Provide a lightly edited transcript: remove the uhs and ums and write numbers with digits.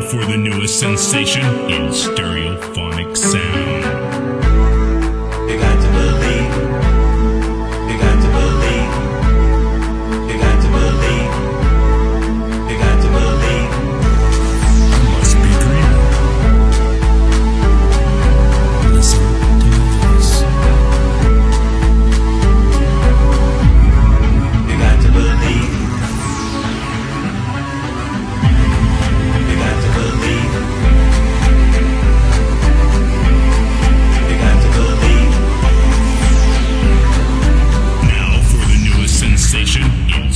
for the newest sensation in stereophonic sound. You got to believe. You got to believe. You got to believe. You got to believe. Must be dreaming. Listen to my voice. You got to believe. You got to believe. You got to believe. Now for the newest sensation in